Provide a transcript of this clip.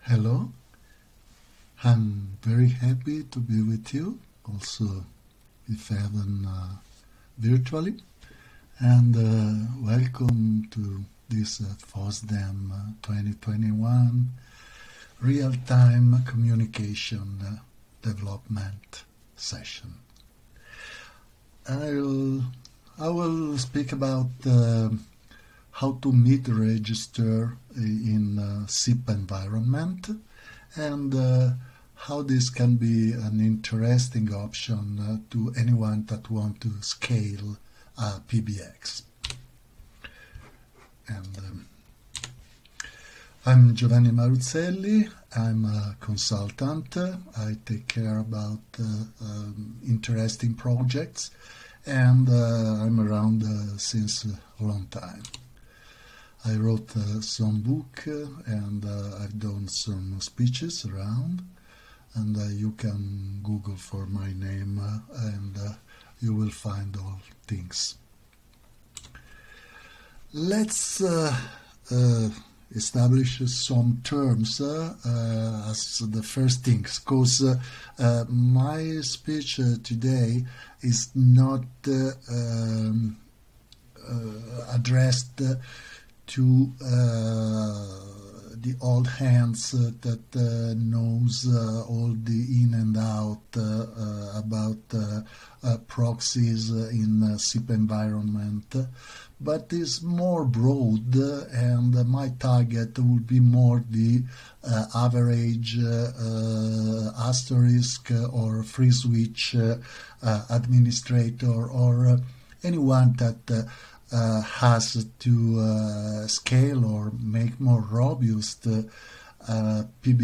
Hello, I'm very happy to be with you, also if even virtually, and welcome to this FOSDEM 2021 real-time communication development session. I will speak about how to meet register in SIP environment and how this can be an interesting option to anyone that want to scale PBX. And I'm Giovanni Maruzzelli. I'm a consultant. I take care about interesting projects, and I'm around since a long time. I wrote some book and I've done some speeches around, and you can Google for my name and you will find all things. Let's establish some terms as the first things, because my speech today is not addressed to the old hands that knows all the in and out about proxies in SIP environment, but is more broad, and my target would be more the average asterisk or free switch administrator, or anyone that has to scale or make more robust PB